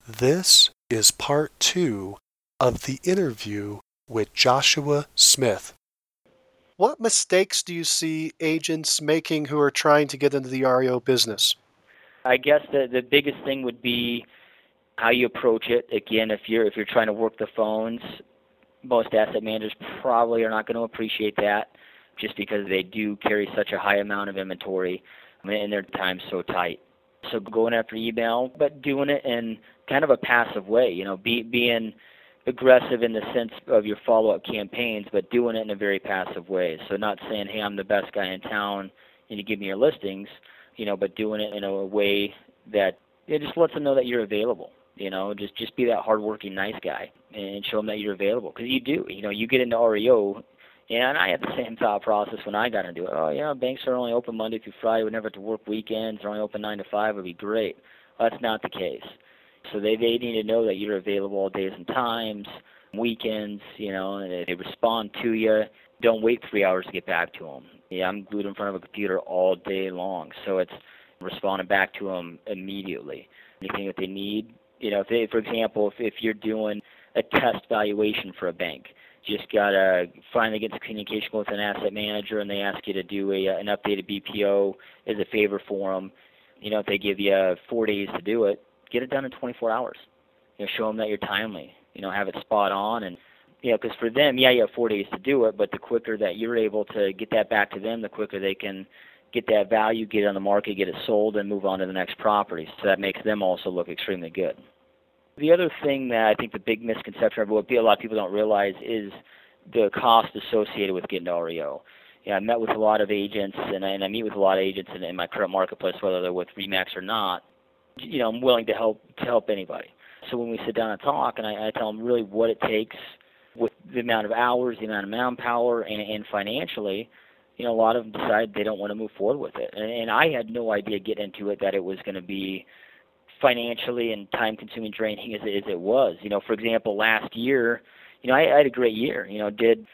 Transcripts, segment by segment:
This is part 2 of the interview with Joshua Smith. What mistakes do you see agents making who are trying to get into the REO business? I guess the biggest thing would be how you approach it. Again, if you're trying to work the phones, most asset managers probably are not going to appreciate that, just because they do carry such a high amount of inventory, and their time's so tight. So going after email, but doing it in kind of a passive way. Being aggressive in the sense of your follow-up campaigns, but doing it in a very passive way. So not saying, hey, I'm the best guy in town, and you give me your listings, but doing it in a way that it just lets them know that you're available. Just be that hardworking, nice guy and show them that you're available. Because you do. You get into REO, and I had the same thought process when I got into it. Oh, banks are only open Monday through Friday. We never have to work weekends. They're only open 9 to 5. It would be great. Well, that's not the case. So they need to know that you're available all days and times, weekends, and if they respond to you, don't wait 3 hours to get back to them. Yeah, I'm glued in front of a computer all day long, so it's responding back to them immediately. Anything that they need, if they, for example, if you're doing a test valuation for a bank, just got to finally get the communication with an asset manager, and they ask you to do an updated BPO as a favor for them. If they give you 4 days to do it, get it done in 24 hours. Show them that you're timely. Have it spot on, and because for them, you have 4 days to do it, but the quicker that you're able to get that back to them, the quicker they can get that value, get it on the market, get it sold, and move on to the next property. So that makes them also look extremely good. The other thing that I think the big misconception of what a lot of people don't realize is the cost associated with getting to REO. I met with a lot of agents, and I meet with a lot of agents in my current marketplace, whether they're with RE/MAX or not. I'm willing to help anybody. So when we sit down and talk, and I tell them really what it takes with the amount of hours, the amount of manpower, and financially, a lot of them decide they don't want to move forward with it. And I had no idea getting into it that it was going to be financially and time-consuming, draining as it was. For example, last year, I had a great year. Did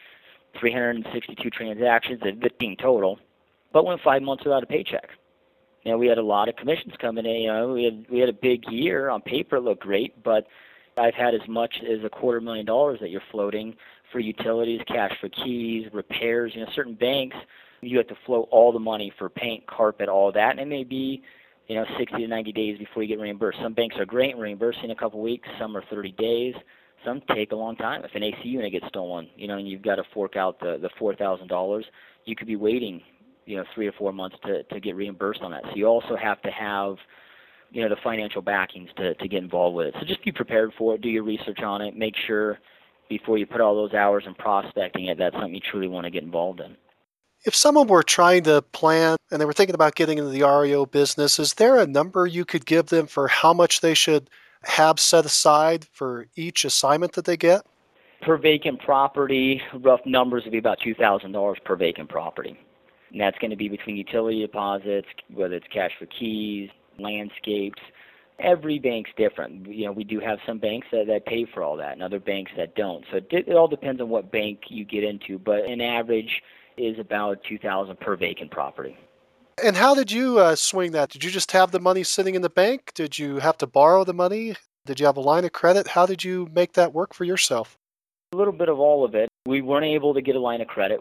362 transactions, 15 total, but went 5 months without a paycheck. We had a lot of commissions coming in. We had a big year. On paper, it looked great, but I've had as much as $250,000 that you're floating for utilities, cash for keys, repairs. Certain banks, you have to float all the money for paint, carpet, all that, and it may be 60 to 90 days before you get reimbursed. Some banks are great in reimbursing a couple weeks. Some are 30 days. Some take a long time. If an AC unit gets stolen, and you've got to fork out the $4,000, you could be waiting 3 or 4 months to get reimbursed on that. So you also have to have the financial backings to get involved with it. So just be prepared for it. Do your research on it. Make sure before you put all those hours in prospecting it, that's something you truly want to get involved in. If someone were trying to plan and they were thinking about getting into the REO business, is there a number you could give them for how much they should have set aside for each assignment that they get? Per vacant property, rough numbers would be about $2,000 per vacant property. And that's going to be between utility deposits, whether it's cash for keys, landscapes. Every bank's different. We do have some banks that pay for all that and other banks that don't. So it all depends on what bank you get into, but an average is about $2,000 per vacant property. And how did you swing that? Did you just have the money sitting in the bank? Did you have to borrow the money? Did you have a line of credit? How did you make that work for yourself? A little bit of all of it. We weren't able to get a line of credit.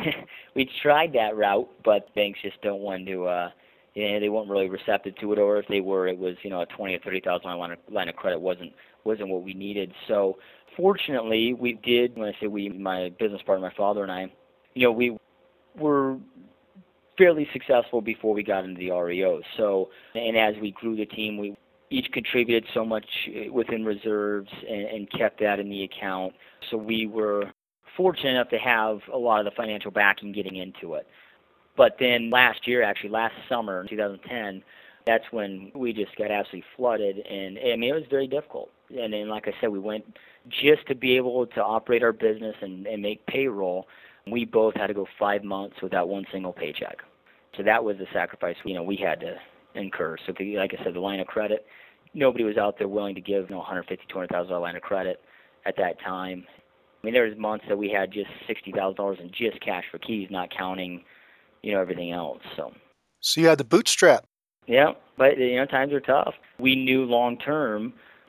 We tried that route, but banks just don't want to. They weren't really receptive to it, or if they were, it was a $20,000 or $30,000 line of credit wasn't what we needed. So fortunately, we did. When I say we, my business partner, my father and I, we were fairly successful before we got into the REO. So, and as we grew the team, we each contributed so much within reserves and kept that in the account. So we were fortunate enough to have a lot of the financial backing getting into it. But then last summer, 2010, that's when we just got absolutely flooded. And I mean, it was very difficult. And then, like I said, we went just to be able to operate our business and make payroll. We both had to go 5 months without one single paycheck. So that was the sacrifice we had to incur. So like I said, the line of credit, nobody was out there willing to give $150,000, $200,000 line of credit at that time. I mean, there was months that we had just $60,000 in just cash for keys, not counting everything else. So you had to bootstrap. Yeah, but times are tough. We knew long term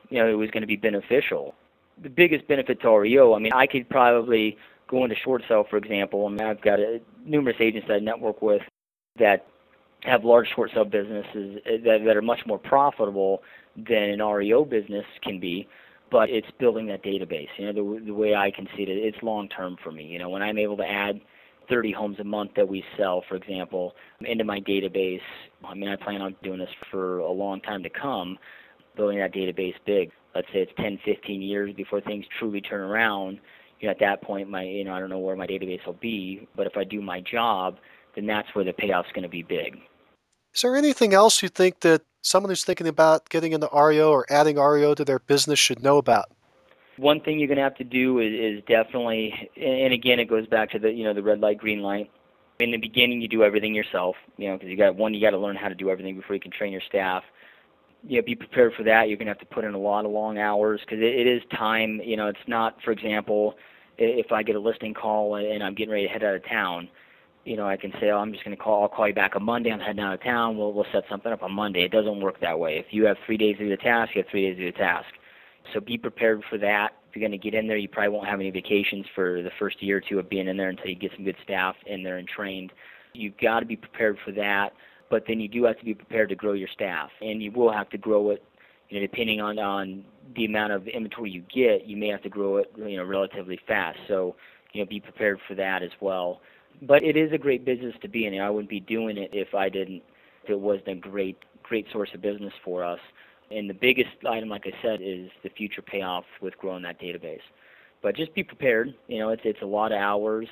it was going to be beneficial. The biggest benefit to REO, I could probably go into short sale, for example. I've got numerous agents that I network with that have large short sale businesses that are much more profitable than an REO business can be, but it's building that database. The way I can see it, it's long term for me. When I'm able to add 30 homes a month that we sell, for example, into my database, I plan on doing this for a long time to come, building that database big. Let's say it's 10, 15 years before things truly turn around. At that point, I don't know where my database will be, but if I do my job, then that's where the payoff's going to be big. Is there anything else you think that someone who's thinking about getting into REO or adding REO to their business should know about? One thing you're going to have to do is definitely, and again, it goes back to the red light, green light. In the beginning, you do everything yourself, because you got to learn how to do everything before you can train your staff. Be prepared for that. You're going to have to put in a lot of long hours because it is time. It's not, for example, if I get a listing call and I'm getting ready to head out of town, I can say, I'm just going to I'll call you back on Monday. I'm heading out of town. We'll set something up on Monday. It doesn't work that way. If you have 3 days to do the task, you have 3 days to do the task. So be prepared for that. If you're going to get in there, you probably won't have any vacations for the first year or two of being in there until you get some good staff in there and trained. You've got to be prepared for that. But then you do have to be prepared to grow your staff, and you will have to grow it. Depending on the amount of inventory you get, you may have to grow it, relatively fast. So, be prepared for that as well. But it is a great business to be in. I wouldn't be doing it if it wasn't a great source of business for us. And the biggest item, like I said, is the future payoff with growing that database. But just be prepared. It's a lot of hours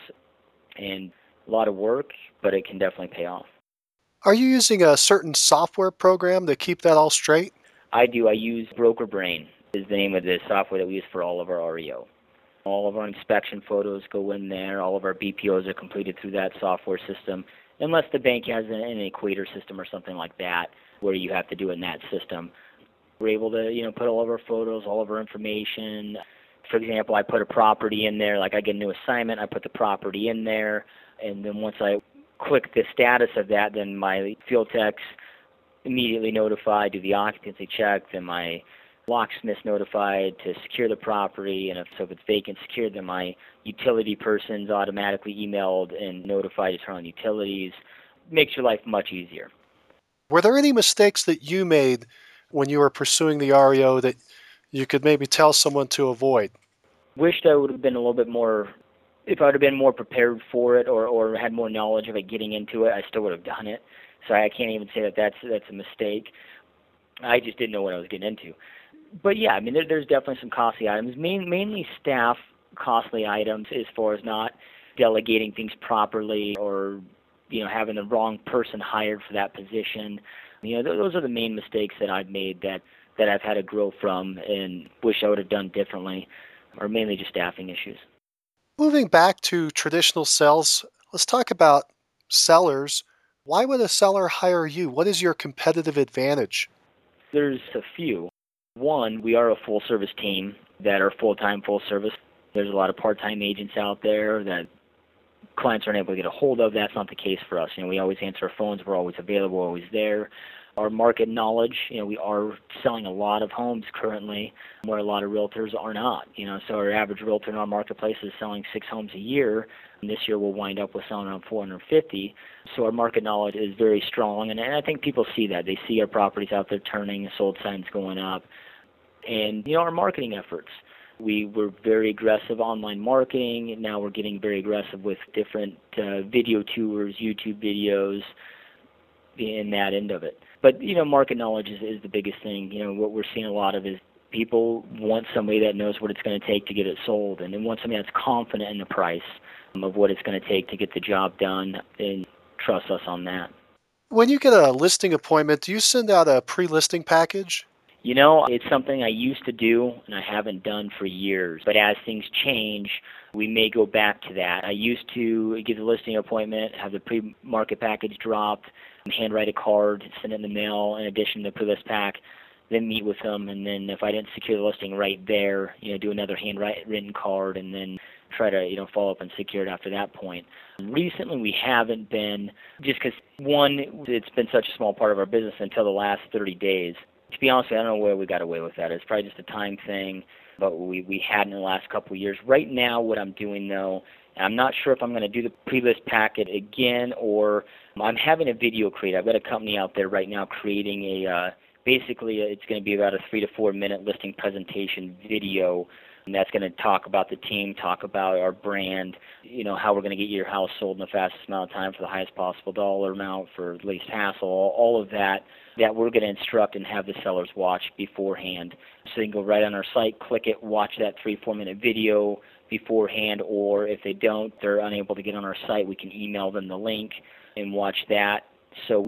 and a lot of work, but it can definitely pay off. Are you using a certain software program to keep that all straight? I do. I use Broker Brain is the name of the software that we use for all of our REO. All of our inspection photos go in there. All of our BPOs are completed through that software system, unless the bank has an Equator system or something like that where you have to do it in that system. We're able to, put all of our photos, all of our information. For example, I put a property in there. Like I get a new assignment, I put the property in there, and then once I click the status of that, then my field techs immediately notify, do the occupancy check, then my locksmith's notified to secure the property, and if it's vacant, secure, then my utility person's automatically emailed and notified to turn on utilities. Makes your life much easier. Were there any mistakes that you made when you were pursuing the REO that you could maybe tell someone to avoid? Wished I would have been a little bit more, if I would have been more prepared for it or had more knowledge of it getting into it, I still would have done it. So I can't even say that that's a mistake. I just didn't know what I was getting into. But yeah, there's definitely some costly items, mainly staff costly items as far as not delegating things properly or, having the wrong person hired for that position. Those are the main mistakes that I've made that I've had to grow from and wish I would have done differently, or mainly just staffing issues. Moving back to traditional sales, let's talk about sellers. Why would a seller hire you? What is your competitive advantage? There's a few. One, we are a full-service team that are full-time, full-service. There's a lot of part-time agents out there that clients aren't able to get a hold of. That's not the case for us. We always answer our phones. We're always available, always there. Our market knowledge, we are selling a lot of homes currently where a lot of realtors are not. So our average realtor in our marketplace is selling 6 homes a year. And this year we'll wind up with selling around 450. So our market knowledge is very strong. And I think people see that. They see our properties out there turning, sold signs going up. And, our marketing efforts. We were very aggressive online marketing, and now we're getting very aggressive with different video tours, YouTube videos, in that end of it. But, market knowledge is the biggest thing. What we're seeing a lot of is people want somebody that knows what it's going to take to get it sold, and they want somebody that's confident in the price of what it's going to take to get the job done and trust us on that. When you get a listing appointment, do you send out a pre-listing package? It's something I used to do and I haven't done for years. But as things change, we may go back to that. I used to get the listing appointment, have the pre-market package dropped, handwrite a card, send it in the mail in addition to the pre-list pack, then meet with them. And then if I didn't secure the listing right there, do another handwritten card and then try to, follow up and secure it after that point. Recently we haven't been, just because, one, it's been such a small part of our business until the last 30 days. To be honest, I don't know where we got away with that. It's probably just a time thing, but we hadn't in the last couple of years. Right now, what I'm doing, though, and I'm not sure if I'm going to do the pre-list packet again, or I'm having a video created. I've got a company out there right now creating basically it's going to be about a 3 to 4 minute listing presentation video, and that's going to talk about the team, talk about our brand, how we're going to get your house sold in the fastest amount of time for the highest possible dollar amount for least hassle, all of that we're going to instruct and have the sellers watch beforehand. So they can go right on our site, click it, watch that 3-4 minute video beforehand, or if they don't, they're unable to get on our site, we can email them the link and watch that. So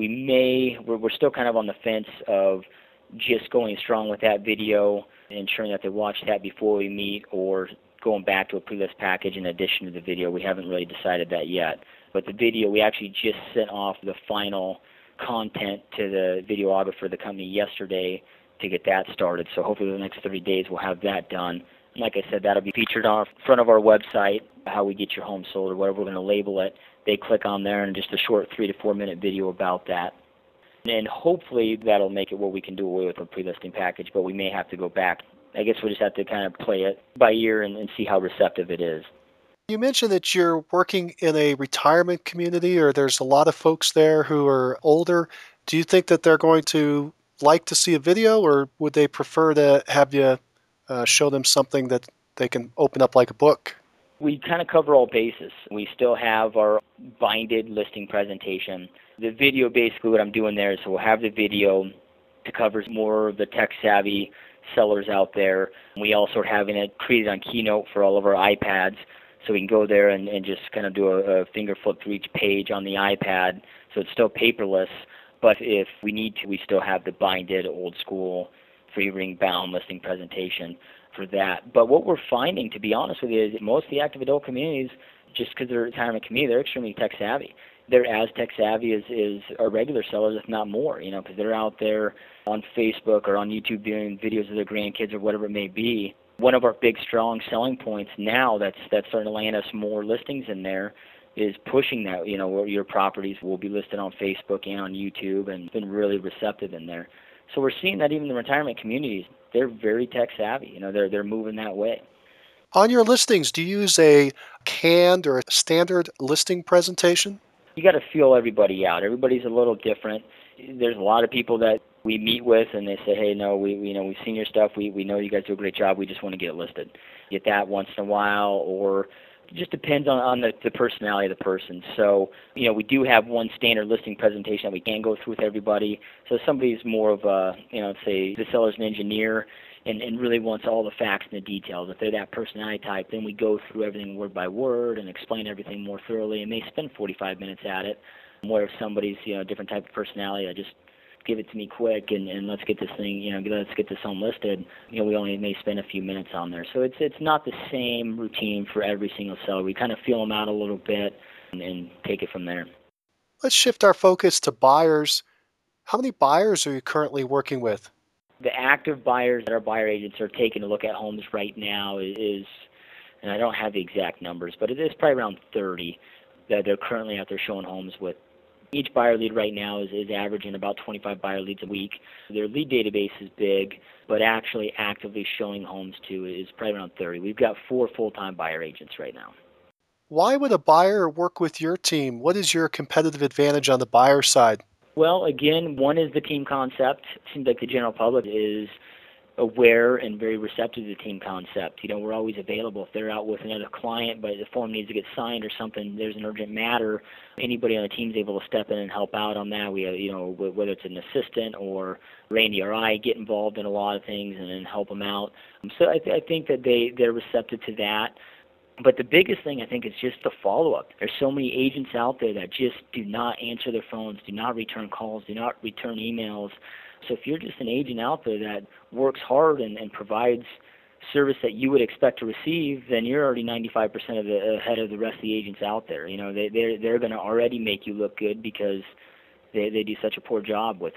we're still kind of on the fence of just going strong with that video, ensuring that they watch that before we meet, or going back to a pre-list package in addition to the video. We haven't really decided that yet. But the video, we actually just sent off the final content to the videographer of the company yesterday to get that started. So hopefully in the next 30 days we'll have that done. And like I said, that'll be featured on front of our website, how we get your home sold or whatever we're going to label it. They click on there and just a short 3 to 4 minute video about that. And hopefully that'll make it where we can do away with a pre-listing package, but we may have to go back. I guess we'll just have to kind of play it by ear and see how receptive it is. You mentioned that you're working in a retirement community, or there's a lot of folks there who are older. Do you think that they're going to like to see a video, or would they prefer to have you show them something that they can open up like a book? We kind of cover all bases. We still have our binded listing presentation. The video, basically what I'm doing there is we'll have the video to cover more of the tech-savvy sellers out there. We also are having it created on Keynote for all of our iPads, so we can go there and just kind of do a finger flip through each page on the iPad, so it's still paperless. But if we need to, we still have the binded, old-school, three-ring bound listing presentation for that. But what we're finding, to be honest with you, is most of the active adult communities, just because they're a retirement community, they're extremely tech-savvy. They're as tech-savvy as our regular sellers, if not more, because they're out there on Facebook or on YouTube doing videos of their grandkids or whatever it may be. One of our big, strong selling points now that's starting to land us more listings in there is pushing that, where your properties will be listed on Facebook and on YouTube, and been really receptive in there. So we're seeing that even the retirement communities, they're very tech-savvy. They're moving that way. On your listings, do you use a canned or a standard listing presentation? You got to feel everybody out. Everybody's a little different. There's a lot of people that we meet with, and they say, "Hey, no, we've seen your stuff. We know you guys do a great job. We just want to get it listed." Get that once in a while, or it just depends on the personality of the person. So, we do have one standard listing presentation that we can go through with everybody. So if somebody's more of a, say the seller's an engineer and really wants all the facts and the details. If they're that personality type, then we go through everything word by word and explain everything more thoroughly, and they spend 45 minutes at it. Where if somebody's, a different type of personality, I just give it to me quick and let's get this thing, let's get this home listed. We only may spend a few minutes on there. So it's not the same routine for every single seller. We kind of feel them out a little bit and take it from there. Let's shift our focus to buyers. How many buyers are you currently working with? The active buyers that our buyer agents are taking a look at homes right now is, and I don't have the exact numbers, but it is probably around 30 that they're currently out there showing homes with. Each buyer lead right now is averaging about 25 buyer leads a week. Their lead database is big, but actually actively showing homes to is probably around 30. We've got 4 full-time buyer agents right now. Why would a buyer work with your team? What is your competitive advantage on the buyer side? Well, again, one is the team concept. It seems like the general public is aware and very receptive to the team concept. We're always available. If they're out with another client, but the form needs to get signed or something, there's an urgent matter, anybody on the team is able to step in and help out on that. We, whether it's an assistant or Randy or I get involved in a lot of things and help them out. So I think that they're receptive to that. But the biggest thing, I think, is just the follow-up. There's so many agents out there that just do not answer their phones, do not return calls, do not return emails. So if you're just an agent out there that works hard and provides service that you would expect to receive, then you're already 95% ahead of the rest of the agents out there. They're going to already make you look good because they do such a poor job with it.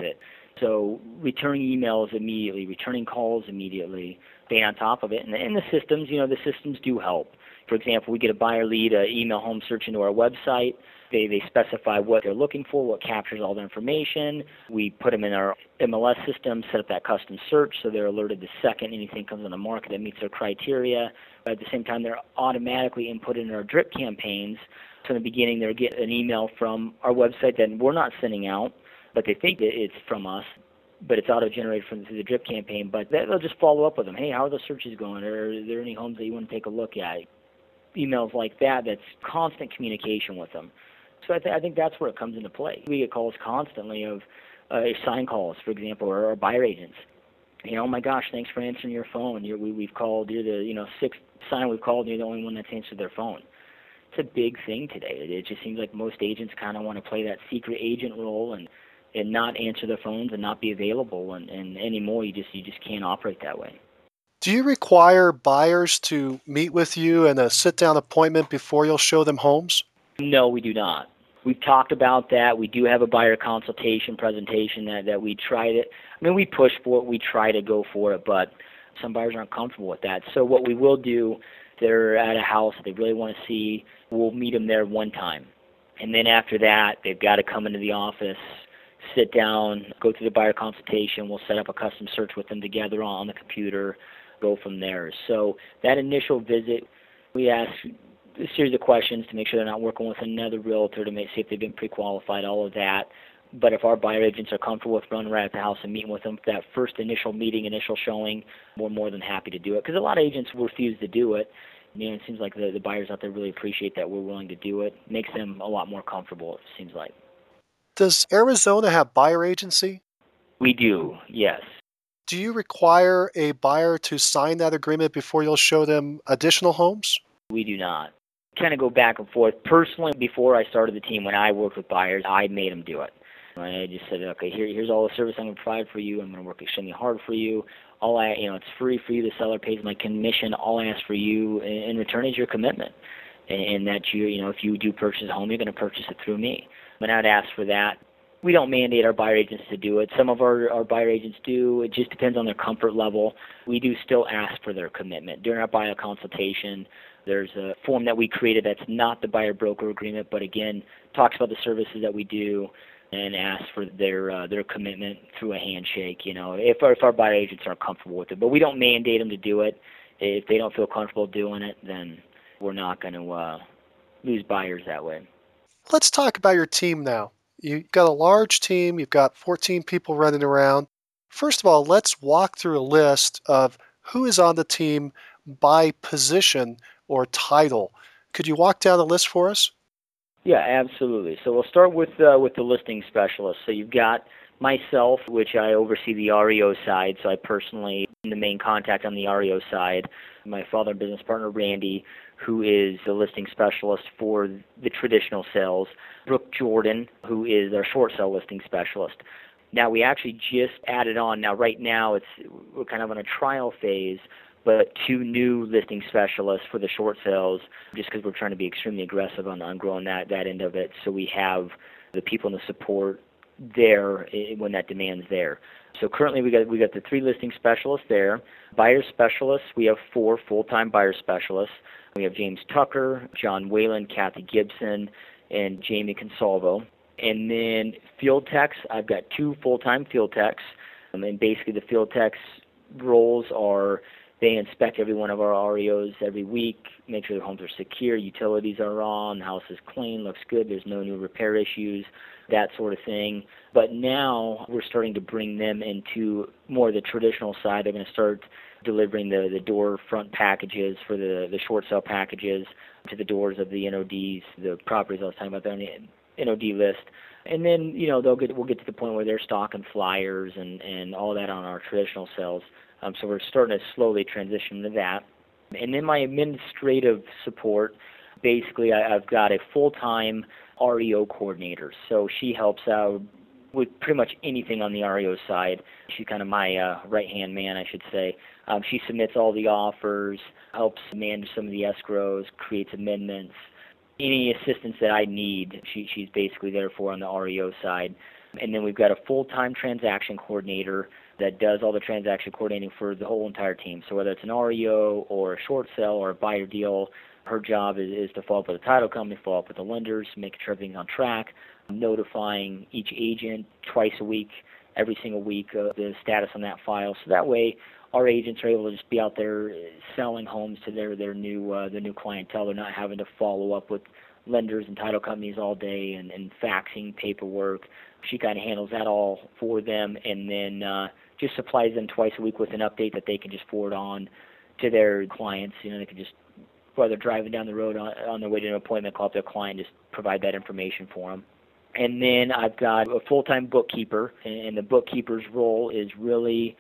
So returning emails immediately, returning calls immediately, staying on top of it. And the systems, the systems do help. For example, we get a buyer lead, email home search into our website. They specify what they're looking for, what captures all the information. We put them in our MLS system, set up that custom search so they're alerted the second anything comes on the market that meets their criteria. But at the same time, they're automatically inputted in our drip campaigns. So in the beginning, they'll get an email from our website that we're not sending out, but they think that it's from us, but it's auto-generated through the drip campaign. But they'll just follow up with them. Hey, how are the searches going? Are there any homes that you want to take a look at? Emails like that, that's constant communication with them. So I think that's where it comes into play. We get calls constantly of sign calls, for example, or our buyer agents. Oh my gosh, thanks for answering your phone. We've called, you're the sixth sign we've called, and you're the only one that's answered their phone. It's a big thing today. It just seems like most agents kind of want to play that secret agent role and not answer their phones and not be available. And anymore, you just can't operate that way. Do you require buyers to meet with you in a sit-down appointment before you'll show them homes? No, we do not. We've talked about that. We do have a buyer consultation presentation that we try to, we push for it, we try to go for it, but some buyers aren't comfortable with that. So what we will do, they're at a house that they really want to see, we'll meet them there one time. And then after that, they've got to come into the office, sit down, go through the buyer consultation. We'll set up a custom search with them together on the computer, go from there. So that initial visit, we ask a series of questions to make sure they're not working with another realtor, to see if they've been pre-qualified, all of that. But if our buyer agents are comfortable with running right at the house and meeting with them for that first initial meeting, initial showing, we're more than happy to do it. Because a lot of agents refuse to do it. It seems like the buyers out there really appreciate that we're willing to do it. Makes them a lot more comfortable, it seems like. Does Arizona have buyer agency? We do, yes. Do you require a buyer to sign that agreement before you'll show them additional homes? We do not. Kind of go back and forth. Personally, before I started the team, when I worked with buyers, I made them do it. I just said, okay, here's all the service I'm going to provide for you. I'm going to work extremely hard for you. It's free for you. The seller pays my commission. All I ask for you in return is your commitment, and that if you do purchase a home, you're going to purchase it through me. But I'd ask for that. We don't mandate our buyer agents to do it. Some of our buyer agents do. It just depends on their comfort level. We do still ask for their commitment. During our buyer consultation, there's a form that we created that's not the buyer-broker agreement, but again, talks about the services that we do and asks for their commitment through a handshake, if our buyer agents aren't comfortable with it. But we don't mandate them to do it. If they don't feel comfortable doing it, then we're not going to lose buyers that way. Let's talk about your team now. You've got a large team. You've got 14 people running around. First of all, let's walk through a list of who is on the team by position or title. Could you walk down the list for us? Yeah, absolutely. So we'll start with the listing specialist. So you've got myself, which I oversee the REO side, so I personally am the main contact on the REO side. My father and business partner, Randy, who is the listing specialist for the traditional sales. Brooke Jordan, who is our short sale listing specialist. Now, we actually just added on. Now, right now, we're kind of on a trial phase, but 2 new listing specialists for the short sales, just because we're trying to be extremely aggressive on growing that end of it. So we have the people and the support there when that demand's there. So currently we got the 3 listing specialists there. Buyer specialists, we have 4 full-time buyer specialists. We have James Tucker, John Whalen, Kathy Gibson, and Jamie Consalvo. And then field techs, I've got 2 full-time field techs. And basically the field techs roles are, they inspect every one of our REOs every week, make sure the homes are secure, utilities are on, the house is clean, looks good, there's no new repair issues, that sort of thing. But now we're starting to bring them into more of the traditional side. They're going to start delivering the door front packages for the short sale packages to the doors of the NODs, the properties I was talking about, they're on the NOD list. And then, we'll get to the point where they're stocking flyers and all that on our traditional sales. So we're starting to slowly transition to that. And then my administrative support, basically I've got a full-time REO coordinator. So she helps out with pretty much anything on the REO side. She's kind of my right-hand man, I should say. She submits all the offers, helps manage some of the escrows, creates amendments. Any assistance that I need, she's basically there for on the REO side. And then we've got a full-time transaction coordinator that does all the transaction coordinating for the whole entire team. So whether it's an REO or a short sale or a buyer deal, her job is to follow up with the title company, follow up with the lenders, making sure everything's on track, notifying each agent twice a week, every single week, the status on that file. So that way, our agents are able to just be out there selling homes to their new clientele. They're not having to follow up with lenders and title companies all day and faxing paperwork. She kind of handles that all for them, and then just supplies them twice a week with an update that they can just forward on to their clients. They can just, while they're driving down the road on their way to an appointment, call up their client, just provide that information for them. And then I've got a full-time bookkeeper, and the bookkeeper's role is really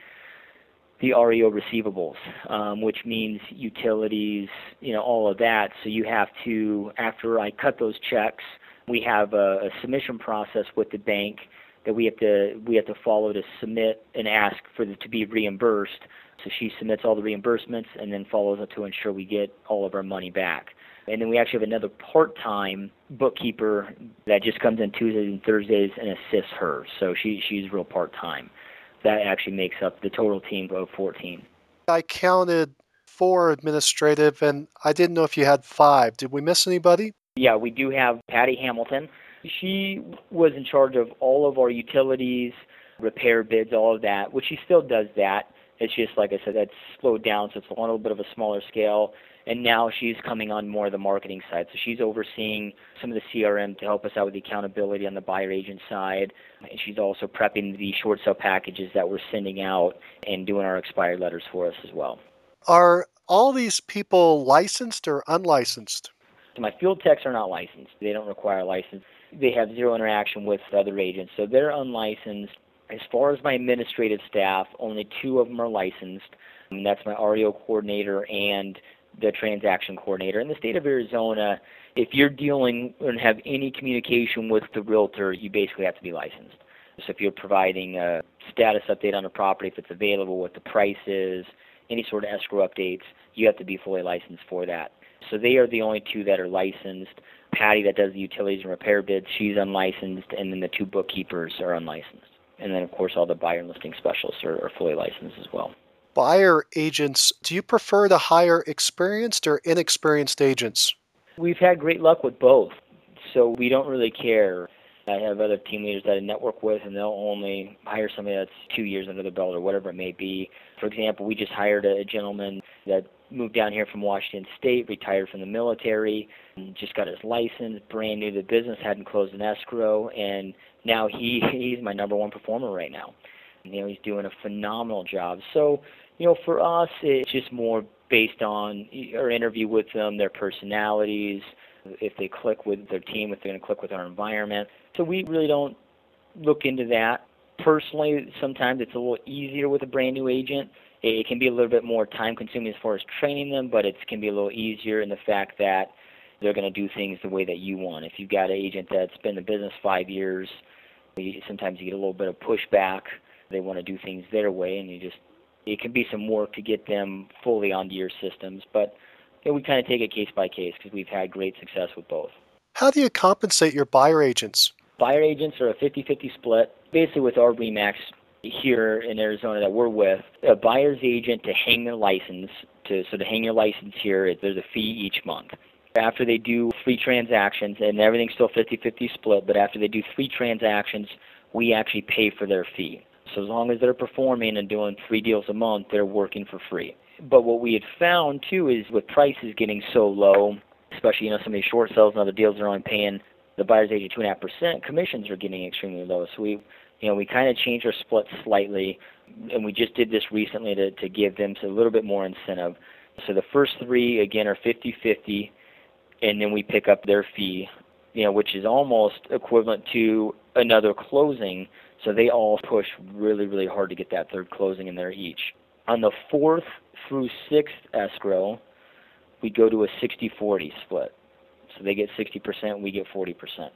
the REO receivables, which means utilities, all of that. So you have to, after I cut those checks, we have a submission process with the bank that we have to follow to submit and ask for to be reimbursed. So she submits all the reimbursements and then follows up to ensure we get all of our money back. And then we actually have another part-time bookkeeper that just comes in Tuesdays and Thursdays and assists her. So she's real part-time. That actually makes up the total team of 14. I counted 4 administrative, and I didn't know if you had 5. Did we miss anybody? Yeah, we do have Patty Hamilton. She was in charge of all of our utilities, repair bids, all of that, which she still does that. It's just, like I said, that's slowed down, so it's a little bit of a smaller scale. And now she's coming on more of the marketing side. So she's overseeing some of the CRM to help us out with the accountability on the buyer agent side. And she's also prepping the short sale packages that we're sending out and doing our expired letters for us as well. Are all these people licensed or unlicensed? So my field techs are not licensed. They don't require a license. They have zero interaction with other agents, so they're unlicensed. As far as my administrative staff, only 2 of them are licensed, and that's my REO coordinator and the transaction coordinator. In the state of Arizona, if you're dealing and have any communication with the realtor, you basically have to be licensed. So if you're providing a status update on a property, if it's available, what the price is, any sort of escrow updates, you have to be fully licensed for that. So they are the only 2 that are licensed. Patty, that does the utilities and repair bids, she's unlicensed, and then the 2 bookkeepers are unlicensed. And then, of course, all the buyer and listing specialists are fully licensed as well. Buyer agents, do you prefer to hire experienced or inexperienced agents? We've had great luck with both, so we don't really care. I have other team leaders that I network with, and they'll only hire somebody that's 2 years under the belt or whatever it may be. For example, we just hired a gentleman that moved down here from Washington State, retired from the military, and just got his license, brand new to the business, hadn't closed an escrow, and now he's my number 1 performer right now. He's doing a phenomenal job. So, for us, it's just more based on our interview with them, their personalities, if they click with their team, if they're going to click with our environment. So we really don't look into that. Personally, sometimes it's a little easier with a brand new agent. It can be a little bit more time-consuming as far as training them, but it can be a little easier in the fact that they're going to do things the way that you want. If you've got an agent that's been in the business 5 years, sometimes you get a little bit of pushback. They want to do things their way, and it can be some work to get them fully onto your systems. But we kind of take it case by case because we've had great success with both. How do you compensate your buyer agents? Buyer agents are a 50-50 split. Basically with our RE/MAX here in Arizona that we're with, a buyer's agent to hang their license, to hang your license here, there's a fee each month. After they do 3 transactions, and everything's still 50-50 split, but after they do 3 transactions, we actually pay for their fee. So as long as they're performing and doing 3 deals a month, they're working for free. But what we had found, too, is with prices getting so low, especially, some of these short sales and other deals are only paying the buyer's agent 2.5%, commissions are getting extremely low. So we kind of changed our split slightly, and we just did this recently to give them a little bit more incentive. So the first 3, again, are 50-50, and then we pick up their fee, which is almost equivalent to another closing. So they all push really, really hard to get that 3rd closing in there each. On the 4th through 6th escrow, we go to a 60-40 split. So they get 60%, we get 40%.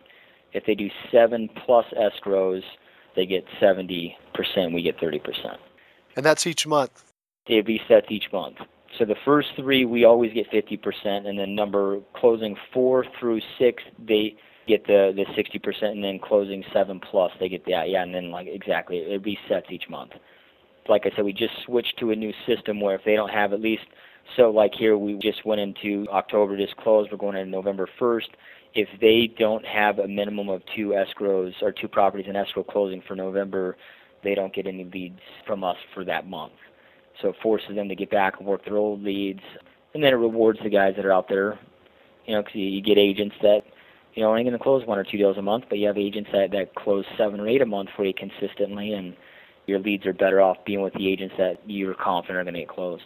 If they do 7+ escrows, they get 70%, we get 30%. And that's each month? It resets each month. So the first 3, we always get 50%, and then closing 4 through 6, get the 60%, and then closing 7 plus, they get that. Yeah, and then like exactly, it resets each month. Like I said, we just switched to a new system where if they don't have at least, so like here we just went into October, just closed, we're going into November 1st. If they don't have a minimum of 2 escrows or 2 properties in escrow closing for November, they don't get any leads from us for that month. So it forces them to get back and work their old leads, and then it rewards the guys that are out there, because you get agents that, only going to close 1 or 2 deals a month, but you have agents that close 7 or 8 a month for you consistently, and your leads are better off being with the agents that you're confident are going to get closed.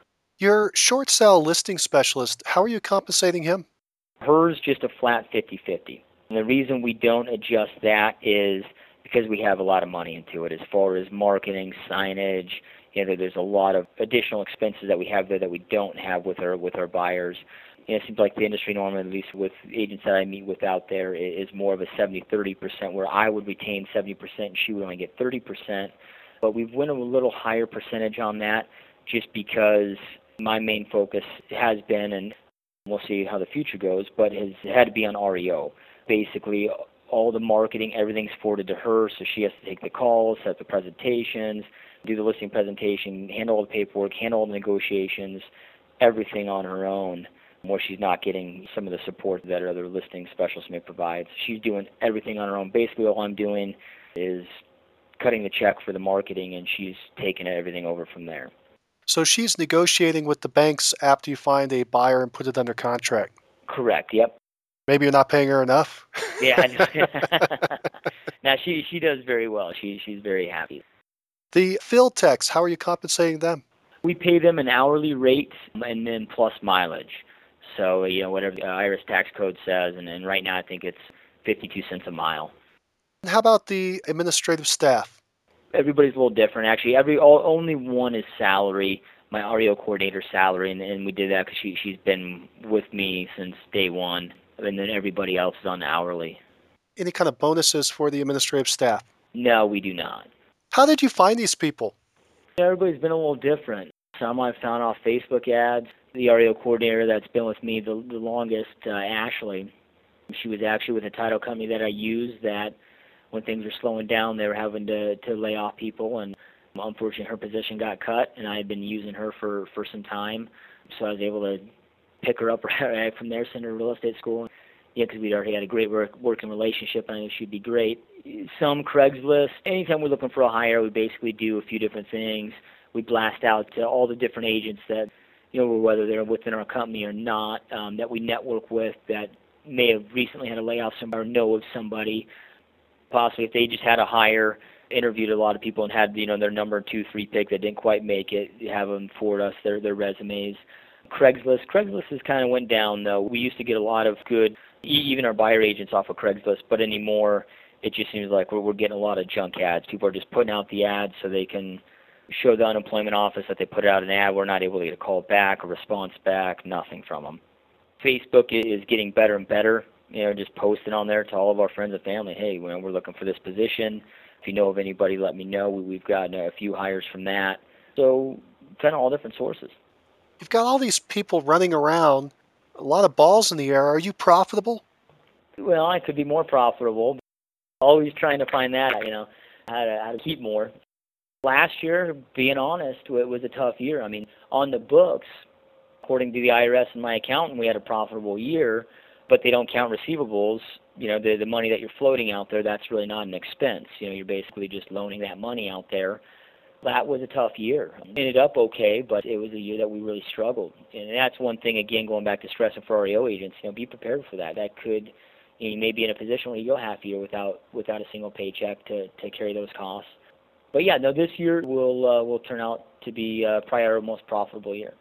Your short sale listing specialist, how are you compensating him? Hers just a flat 50-50. And the reason we don't adjust that is because we have a lot of money into it as far as marketing, signage. There's a lot of additional expenses that we have there that we don't have with our buyers. It seems like the industry norm, at least with agents that I meet with out there, is more of a 70-30%, where I would retain 70% and she would only get 30%. But we've went a little higher percentage on that just because my main focus has been, and we'll see how the future goes, but has had to be on REO. Basically, all the marketing, everything's forwarded to her, so she has to take the calls, set the presentations, do the listing presentation, handle all the paperwork, handle all the negotiations, everything on her own, where she's not getting some of the support that other listing specialists may provide. She's doing everything on her own. Basically, all I'm doing is cutting the check for the marketing, and she's taking everything over from there. So she's negotiating with the banks after you find a buyer and put it under contract. Correct, yep. Maybe you're not paying her enough? Yeah, I know. Now, she does very well. She's very happy. The field techs, how are you compensating them? We pay them an hourly rate and then plus mileage. So, whatever the IRS tax code says, and right now I think it's 52 cents a mile. And how about the administrative staff? Everybody's a little different, actually. Only one is salary, my REO coordinator salary, and we did that because she's been with me since day one, and then everybody else is on hourly. Any kind of bonuses for the administrative staff? No, we do not. How did you find these people? Everybody's been a little different. Some I've found off Facebook ads. The REO coordinator that's been with me the longest, Ashley, she was actually with a title company that I used that when things were slowing down, they were having to lay off people, and unfortunately her position got cut, and I had been using her for some time, so I was able to pick her up right from there, send her to real estate school. Yeah, because we'd already had a great working relationship, and I knew she'd be great. Some Craigslist. Anytime we're looking for a hire, we basically do a few different things. We blast out to all the different agents that, whether they're within our company or not, that we network with that may have recently had a layoff somebody or know of somebody. Possibly if they just had a hire, interviewed a lot of people and had, their number 2, 3 pick that didn't quite make it, have them forward us their resumes. Craigslist has kind of went down, though. We used to get a lot of good, even our buyer agents off of Craigslist, but anymore it just seems like we're getting a lot of junk ads. People are just putting out the ads so they can show the unemployment office that they put out an ad. We're not able to get a call back, a response back, nothing from them. Facebook is getting better and better. Just posting on there to all of our friends and family, hey, we're looking for this position. If you know of anybody, let me know. We've gotten a few hires from that. So kind of all different sources. You've got all these people running around, a lot of balls in the air. Are you profitable? Well, I could be more profitable. Always trying to find that, how to keep more. Last year, being honest, it was a tough year. I mean, on the books, according to the IRS and my accountant, we had a profitable year, but they don't count receivables. The money that you're floating out there, that's really not an expense. You're basically just loaning that money out there. That was a tough year. It ended up okay, but it was a year that we really struggled. And that's one thing, again, going back to stressing for REO agents, be prepared for that. That could, you may be in a position where you go half a year without a single paycheck to carry those costs. But yeah, no, this year will turn out to be probably our most profitable year.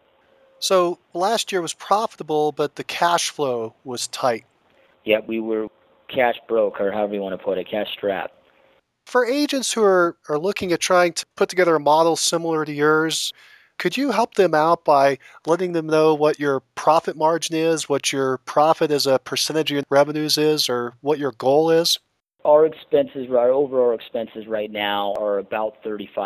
So last year was profitable, but the cash flow was tight. Yeah, we were cash broke, or however you want to put it, cash strapped. For agents who are looking at trying to put together a model similar to yours, could you help them out by letting them know what your profit margin is, what your profit as a percentage of your revenues is, or what your goal is? Our overall expenses right now are about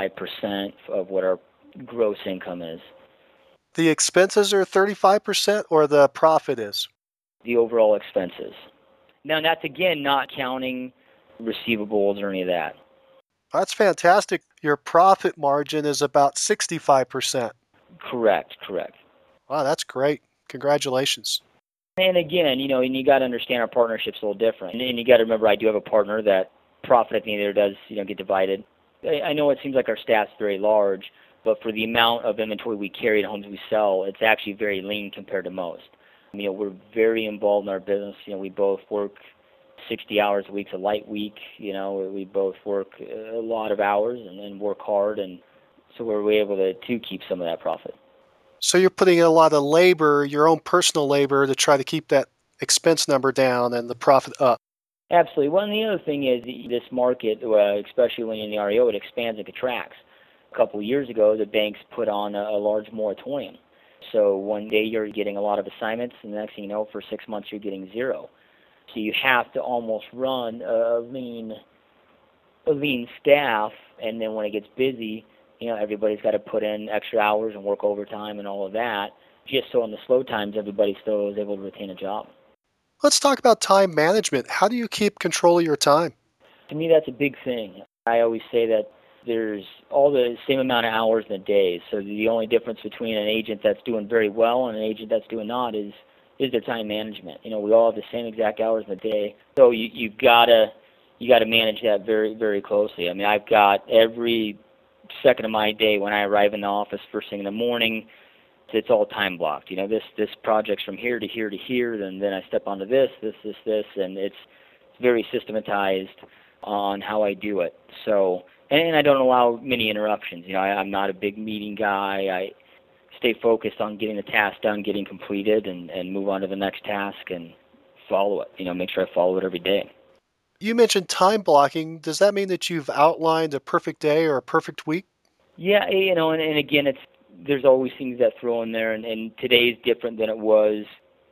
35% of what our gross income is. The expenses are 35% or the profit is? The overall expenses. Now, that's again not counting receivables or any of that. That's fantastic. Your profit margin is about 65%. Correct, correct. Wow, that's great. Congratulations. And again, and you got to understand our partnership's a little different. And you got to remember, I do have a partner that profit at the end of the year does, get divided. I know it seems like our staff's very large, but for the amount of inventory we carry and homes we sell, it's actually very lean compared to most. We're very involved in our business. We both work 60 hours a week. It's a light week. We both work a lot of hours and work hard, and so we're able to keep some of that profit. So you're putting in a lot of labor, your own personal labor, to try to keep that expense number down and the profit up. Absolutely. Well, and the other thing is this market, especially when you're in the REO, it expands and contracts. A couple of years ago, the banks put on a large moratorium. So one day you're getting a lot of assignments, and the next thing you know, for 6 months you're getting zero. So you have to almost run a lean staff, and then when it gets busy, everybody's got to put in extra hours and work overtime and all of that, just so in the slow times everybody still is able to retain a job. Let's talk about time management. How do you keep control of your time? To me, that's a big thing. I always say that there's all the same amount of hours in a day. So the only difference between an agent that's doing very well and an agent that's doing not is their time management. We all have the same exact hours in a day. So you gotta manage that very, very closely. I've got every second of my day when I arrive in the office first thing in the morning, it's all time blocked. This project's from here to here to here, then I step onto this, and it's very systematized on how I do it. So, and I don't allow many interruptions. I'm not a big meeting guy. I stay focused on getting the task done, getting completed, and move on to the next task and follow it. Make sure I follow it every day. You mentioned time blocking. Does that mean that you've outlined a perfect day or a perfect week? Yeah, and again, there's always things that throw in there, and today is different than it was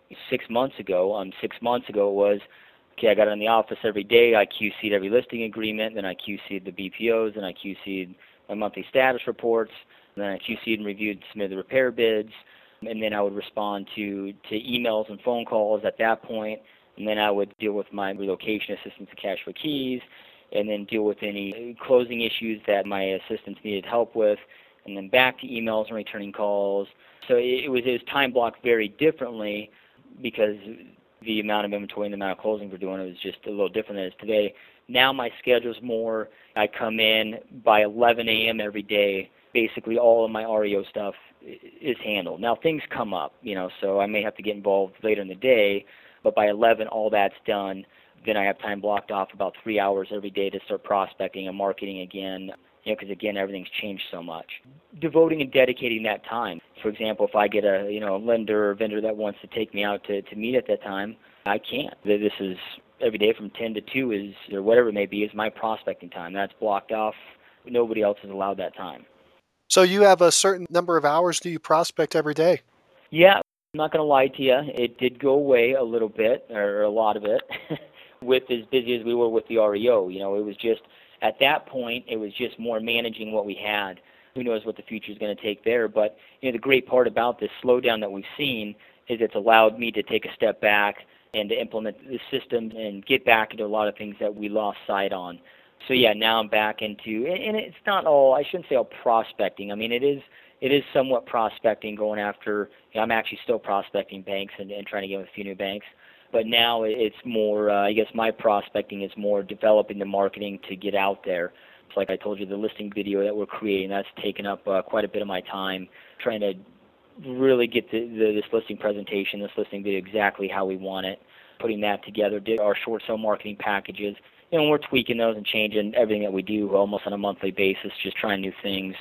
6 months ago. 6 months ago it was, okay, I got in the office every day, I QC'd every listing agreement, then I QC'd the BPOs, then I QC'd my monthly status reports, and then I QC'd and reviewed some of the repair bids, and then I would respond to emails and phone calls at that point, and then I would deal with my relocation assistants and cash for keys, and then deal with any closing issues that my assistants needed help with, and then back to emails and returning calls. So it was time blocked very differently because the amount of inventory and the amount of closing we're doing was just a little different than it is today. Now my schedule's more, I come in by 11 a.m. every day. Basically all of my REO stuff is handled. Now things come up, so I may have to get involved later in the day, but by 11 all that's done. Then I have time blocked off about 3 hours every day to start prospecting and marketing again, because again, everything's changed so much. Devoting and dedicating that time. For example, if I get a lender or vendor that wants to take me out to meet at that time, I can't. This is every day from 10 to 2 or whatever it may be, is my prospecting time. That's blocked off. Nobody else is allowed that time. So you have a certain number of hours do you prospect every day? Yeah, I'm not going to lie to you. It did go away a little bit, or a lot of it, with as busy as we were with the REO. It was just, at that point, it was just more managing what we had. Who knows what the future is going to take there. But the great part about this slowdown that we've seen is it's allowed me to take a step back and to implement the system and get back into a lot of things that we lost sight on. So yeah, now I'm back into, and it's not all, I shouldn't say all prospecting. It is somewhat prospecting, going after, I'm actually still prospecting banks and trying to get with a few new banks. But now it's more, I guess my prospecting is more developing the marketing to get out there. It's like I told you, the listing video that we're creating, that's taken up quite a bit of my time, trying to really get this listing presentation, this listing video exactly how we want it, putting that together, did our short sale marketing packages. We're tweaking those and changing everything that we do almost on a monthly basis, just trying new things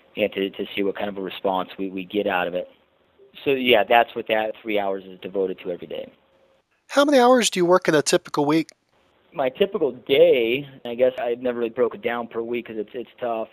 to see what kind of a response we get out of it. So yeah, that's what that 3 hours is devoted to every day. How many hours do you work in a typical week? My typical day, I guess I've never really broke it down per week because it's tough.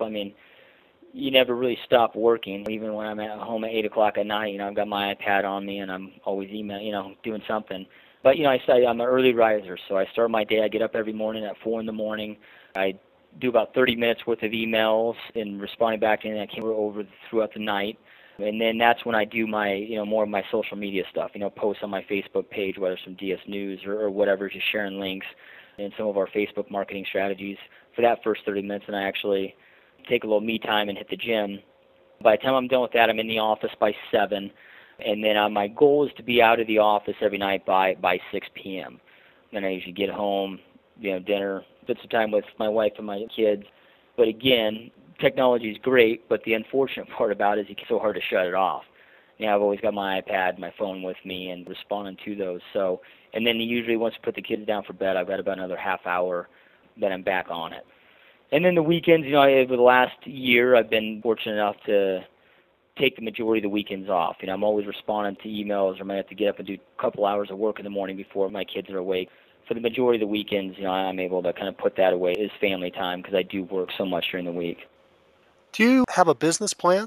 You never really stop working. Even when I'm at home at 8 o'clock at night, I've got my iPad on me and I'm always doing something. But, I say I'm an early riser, so I start my day. I get up every morning at 4 in the morning. I do about 30 minutes worth of emails and responding back to anything that came over throughout the night. And then that's when I do my, more of my social media stuff, post on my Facebook page, whether it's from DS News or whatever, just sharing links and some of our Facebook marketing strategies for that first 30 minutes. And I actually take a little me time and hit the gym. By the time I'm done with that, I'm in the office by 7. And then my goal is to be out of the office every night by 6 p.m. Then I usually get home, dinner, spend some time with my wife and my kids. But again, technology is great, but the unfortunate part about it is it's so hard to shut it off. I've always got my iPad, my phone with me and responding to those. So, and then usually once I put the kids down for bed, I've got about another half hour, then I'm back on it. And then the weekends, over the last year, I've been fortunate enough to take the majority of the weekends off. I'm always responding to emails, or I might have to get up and do a couple hours of work in the morning before my kids are awake. For the majority of the weekends, I'm able to kind of put that away as family time because I do work so much during the week. Do you have a business plan?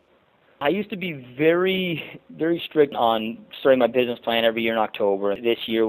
I used to be very, very strict on starting my business plan every year in October. This year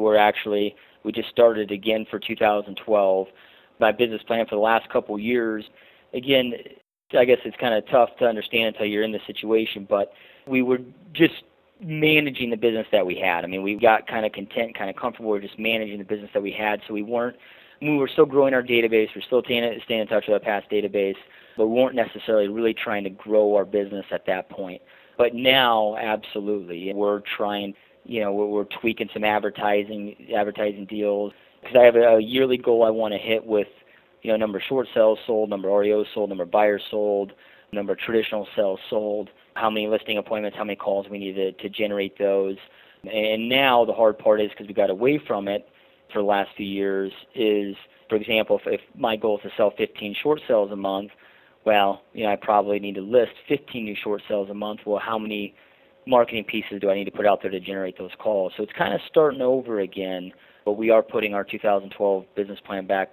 we just started again for 2012. My business plan for the last couple years, again, I guess it's kind of tough to understand until you're in the situation, but we were just managing the business that we had. We got kind of content, kind of comfortable with just managing the business that we had, so we were still growing our database, we're still staying in touch with our past database, but we weren't necessarily really trying to grow our business at that point. But now, absolutely, we're trying, we're tweaking some advertising deals, because I have a yearly goal I want to hit with, number of short sales sold, number of REOs sold, number of buyers sold, number of traditional sales sold, how many listing appointments, how many calls we need to generate those. And now the hard part is, because we got away from it for the last few years, is, for example, if my goal is to sell 15 short sales a month, well, I probably need to list 15 new short sales a month. Well, how many marketing pieces do I need to put out there to generate those calls? So it's kind of starting over again, but we are putting our 2012 business plan back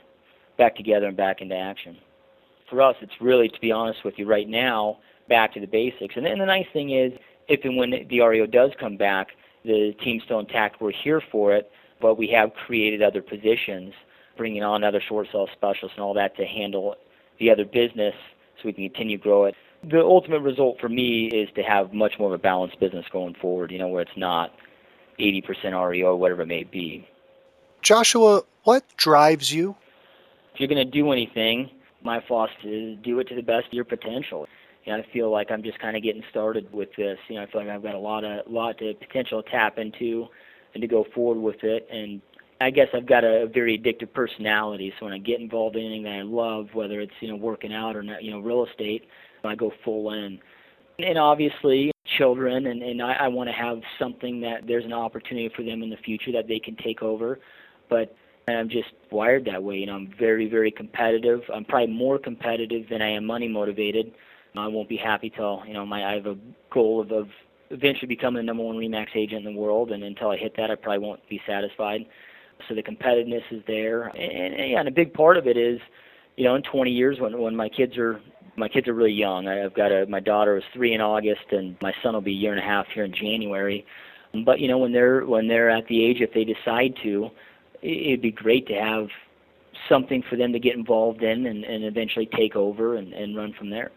together and back into action. For us, it's really, to be honest with you, right now, back to the basics. And then the nice thing is, if and when the REO does come back, the team's still intact. We're here for it, but we have created other positions, bringing on other short sale specialists and all that to handle the other business so we can continue to grow it. The ultimate result for me is to have much more of a balanced business going forward, where it's not 80% REO or whatever it may be. Joshua, what drives you? If you're going to do anything, my philosophy is do it to the best of your potential. I feel like I'm just kind of getting started with this. I feel like I've got a lot to potential to tap into and to go forward with it. And I guess I've got a very addictive personality, so when I get involved in anything that I love, whether it's working out or not, real estate, I go full in. And obviously, children, and I want to have something that there's an opportunity for them in the future that they can take over. But I'm just wired that way. I'm very, very competitive. I'm probably more competitive than I am money motivated. I won't be happy till I have a goal of eventually becoming the number one RE/MAX agent in the world, and until I hit that, I probably won't be satisfied. So the competitiveness is there, and a big part of it is, in 20 years when my kids are really young. I've got my daughter is 3 in August, and my son will be a year and a half here in January. But when they're at the age, if they decide to, it'd be great to have something for them to get involved in and eventually take over and run from there.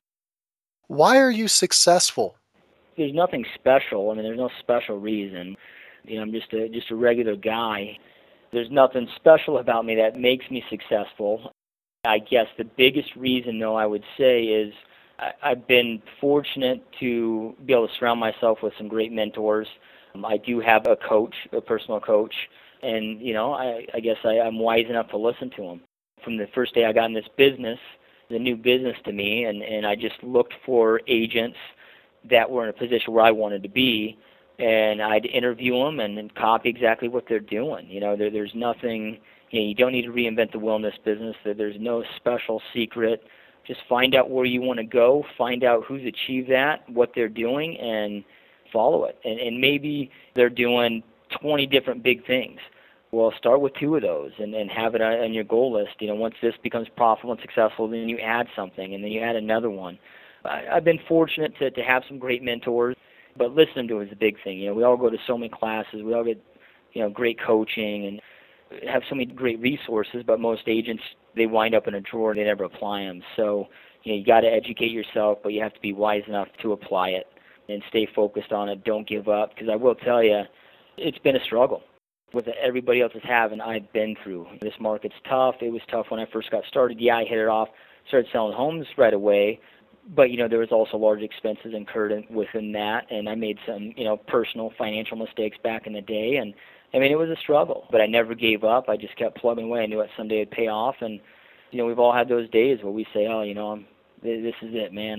Why are you successful? There's nothing special. There's no special reason. I'm just a regular guy. There's nothing special about me that makes me successful. I guess the biggest reason, though, I would say is I've been fortunate to be able to surround myself with some great mentors. I do have a coach, a personal coach, and I guess I'm wise enough to listen to him. From the first day I got in this business, the new business to me, and I just looked for agents that were in a position where I wanted to be, and I'd interview them and copy exactly what they're doing. There's nothing, you don't need to reinvent the wheel in this business. There's no special secret. Just find out where you want to go, find out who's achieved that, what they're doing, and follow it. And maybe they're doing 20 different big things. Well, start with 2 of those and have it on your goal list. Once this becomes profitable and successful, then you add something, and then you add another one. I've been fortunate to have some great mentors, but listening to them is a big thing. We all go to so many classes. We all get, great coaching and have so many great resources, but most agents, they wind up in a drawer. They never apply them. So, you got to educate yourself, but you have to be wise enough to apply it. and stay focused on it. Don't give up, because I will tell you, it's been a struggle. What everybody else is having, I've been through. This market's tough. It was tough when I first got started. Yeah, I hit it off, started selling homes right away, but there was also large expenses incurred within that, and I made some personal financial mistakes back in the day, and it was a struggle, but I never gave up. I just kept plugging away. I knew that someday it'd pay off, and we've all had those days where we say, this is it, man.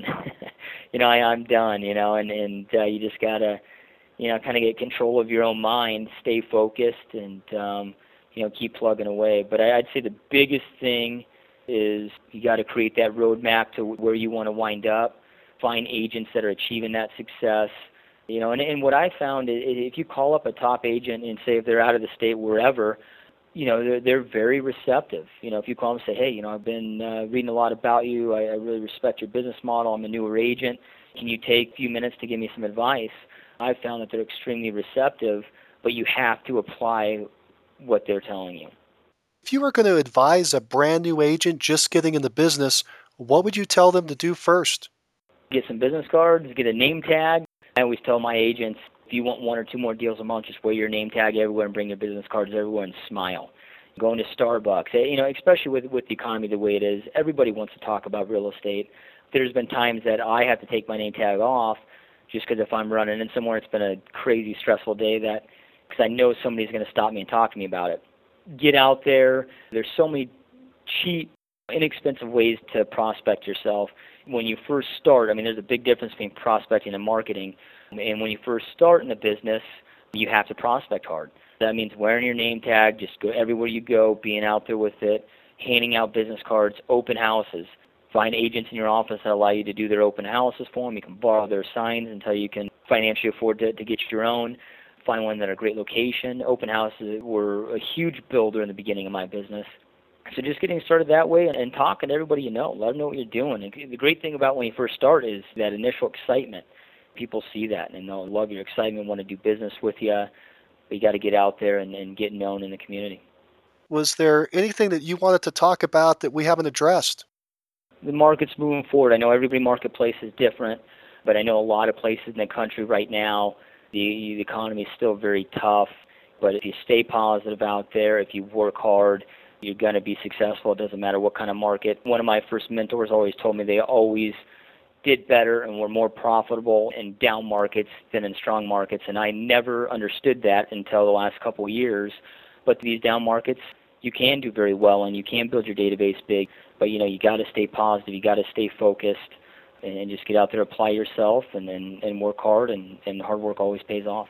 I'm done, and you just gotta kind of get control of your own mind, stay focused, and keep plugging away. But I'd say the biggest thing is you got to create that roadmap to where you want to wind up. Find agents that are achieving that success. And what I found is if you call up a top agent and say if they're out of the state, wherever, they're very receptive. If you call them and say, hey, I've been reading a lot about you. I really respect your business model. I'm a newer agent. Can you take a few minutes to give me some advice? I've found that they're extremely receptive, but you have to apply what they're telling you. If you were going to advise a brand new agent just getting in the business, what would you tell them to do first? Get some business cards, get a name tag. I always tell my agents, if you want 1 or 2 more deals a month, just wear your name tag everywhere and bring your business cards everywhere and smile. Going to Starbucks, especially with the economy the way it is, everybody wants to talk about real estate. There's been times that I have to take my name tag off just because if I'm running in somewhere, it's been a crazy stressful day because I know somebody's going to stop me and talk to me about it. Get out there. There's so many cheap, inexpensive ways to prospect yourself. When you first start, there's a big difference between prospecting and marketing. And when you first start in the business, you have to prospect hard. That means wearing your name tag, just go everywhere you go, being out there with it, handing out business cards, open houses. Find agents in your office that allow you to do their open houses for them. You can borrow their signs until you can financially afford to get your own. Find one that are a great location. Open houses were a huge builder in the beginning of my business. So just getting started that way and talking to everybody you know. Let them know what you're doing. And the great thing about when you first start is that initial excitement. People see that and they'll love your excitement, want to do business with you. But you got to get out there and get known in the community. Was there anything that you wanted to talk about that we haven't addressed? The market's moving forward. I know every marketplace is different, but I know a lot of places in the country right now, the economy is still very tough. But if you stay positive out there, if you work hard, you're going to be successful. It doesn't matter what kind of market. One of my first mentors always told me they always did better and were more profitable in down markets than in strong markets. And I never understood that until the last couple of years. But these down markets, you can do very well and you can build your database big. But, you got to stay positive. You got to stay focused and just get out there, apply yourself, and work hard. And hard work always pays off.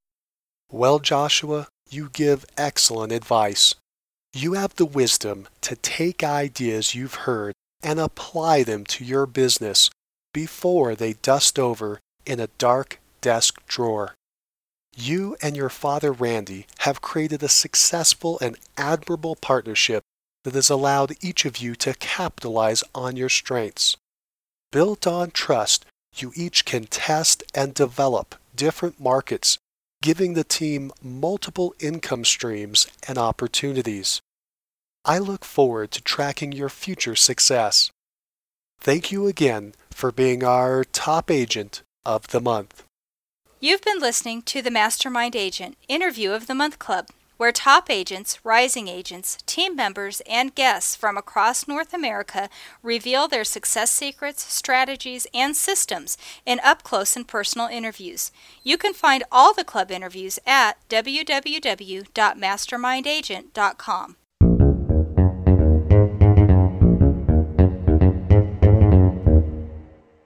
Well, Joshua, you give excellent advice. You have the wisdom to take ideas you've heard and apply them to your business before they dust over in a dark desk drawer. You and your father Randy have created a successful and admirable partnership that has allowed each of you to capitalize on your strengths. Built on trust, you each can test and develop different markets, giving the team multiple income streams and opportunities. I look forward to tracking your future success. Thank you again for being our top agent of the month. You've been listening to the Mastermind Agent Interview of the Month Club, where top agents, rising agents, team members, and guests from across North America reveal their success secrets, strategies, and systems in up-close and personal interviews. You can find all the club interviews at www.mastermindagent.com.